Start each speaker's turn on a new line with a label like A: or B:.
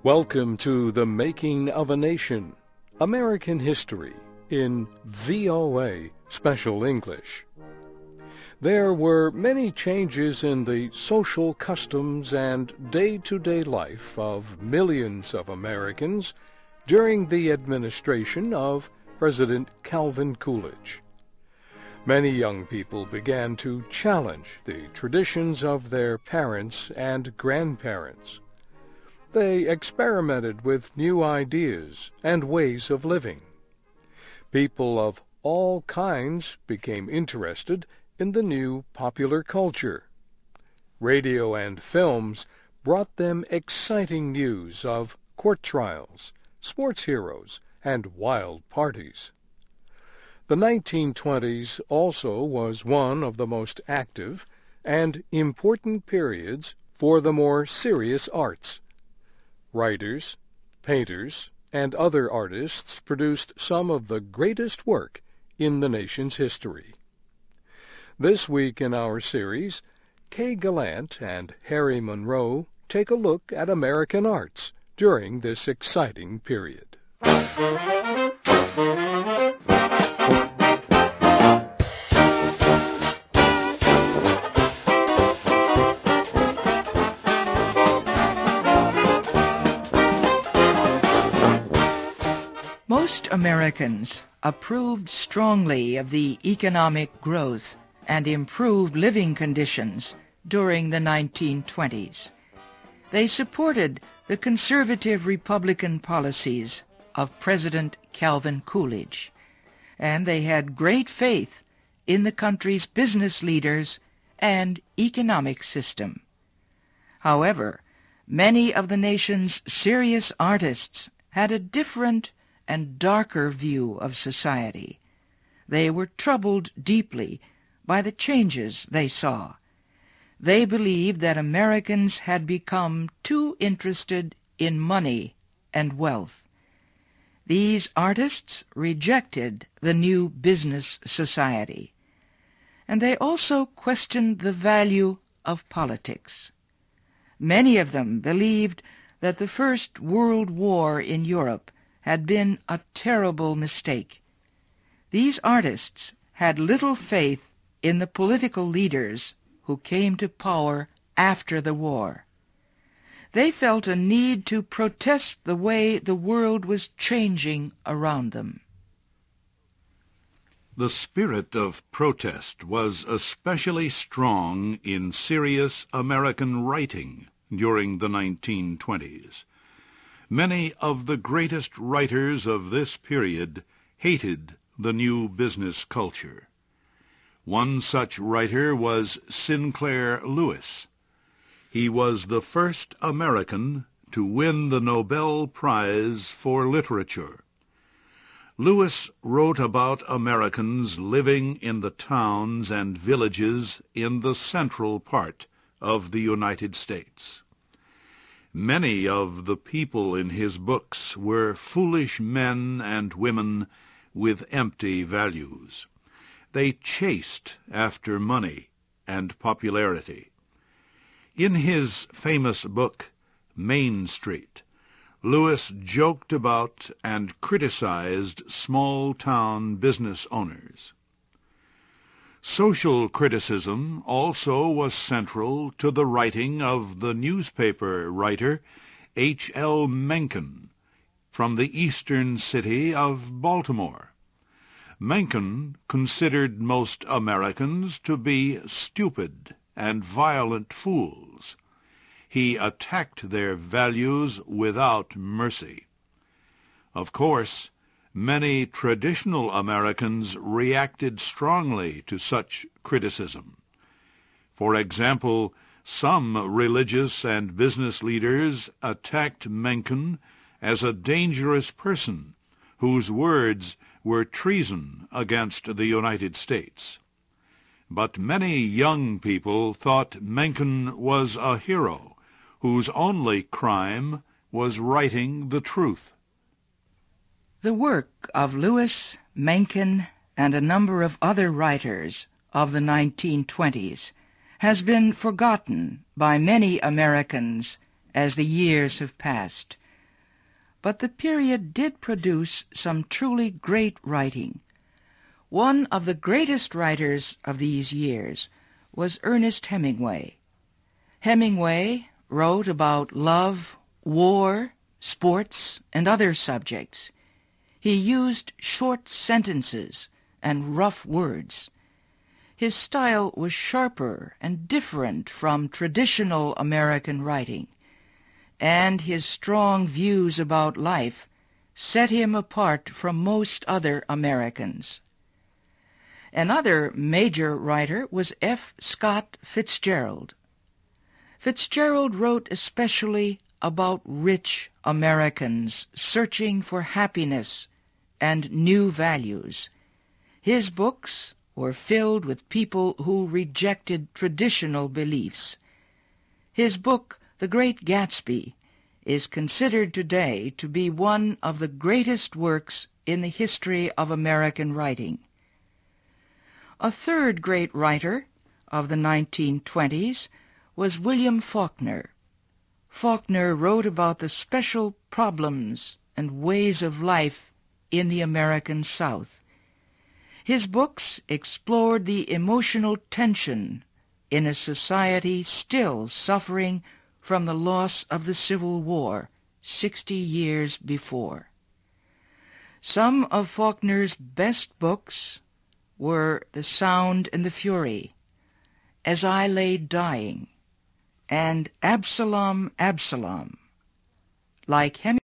A: Welcome to The Making of a Nation, American History in VOA Special English. There were many changes in the social customs and day-to-day life of millions of Americans during the administration of President Calvin Coolidge. Many young people began to challenge the traditions of their parents and grandparents. They experimented with new ideas and ways of living. People of all kinds became interested in the new popular culture. Radio and films brought them exciting news of court trials, sports heroes, and wild parties. The 1920s also was one of the most active and important periods for the more serious arts. Writers, painters, and other artists produced some of the greatest work in the nation's history. This week in our series, Kay Gallant and Harry Monroe take a look at American arts during this exciting period.
B: Most Americans approved strongly of the economic growth and improved living conditions during the 1920s. They supported the conservative Republican policies of President Calvin Coolidge, and they had great faith in the country's business leaders and economic system. However, many of the nation's serious artists had a different and darker view of society. They were troubled deeply by the changes they saw. They believed that Americans had become too interested in money and wealth. These artists rejected the new business society, and they also questioned the value of politics. Many of them believed that the First World War in Europe had been a terrible mistake. These artists had little faith in the political leaders who came to power after the war. They felt a need to protest the way the world was changing around them.
C: The spirit of protest was especially strong in serious American writing during the 1920s. Many of the greatest writers of this period hated the new business culture. One such writer was Sinclair Lewis. He was the first American to win the Nobel Prize for Literature. Lewis wrote about Americans living in the towns and villages in the central part of the United States. Many of the people in his books were foolish men and women with empty values. They chased after money and popularity. In his famous book, Main Street, Lewis joked about and criticized small-town business owners. Social criticism also was central to the writing of the newspaper writer H.L. Mencken from the eastern city of Baltimore. Mencken considered most Americans to be stupid and violent fools. He attacked their values without mercy. Of course, many traditional Americans reacted strongly to such criticism. For example, some religious and business leaders attacked Mencken as a dangerous person whose words were treason against the United States. But many young people thought Mencken was a hero whose only crime was writing the truth.
B: The work of Lewis, Mencken, and a number of other writers of the 1920s has been forgotten by many Americans as the years have passed. but the period did produce some truly great writing. One of the greatest writers of these years was Ernest Hemingway. Hemingway wrote about love, war, sports, and other subjects. He used short sentences and rough words. His style was sharper and different from traditional American writing, and his strong views about life set him apart from most other Americans. Another major writer was F. Scott Fitzgerald. Fitzgerald wrote especially about rich Americans searching for happiness and new values. His books were filled with people who rejected traditional beliefs. His book, The Great Gatsby, is considered today to be one of the greatest works in the history of American writing. A third great writer of the 1920s was William Faulkner. Faulkner wrote about the special problems and ways of life in the American South. His books explored the emotional tension in a society still suffering from the loss of the Civil War 60 years before. Some of Faulkner's best books were The Sound and the Fury, As I Lay Dying, and Absalom, Absalom. Like Hemingway,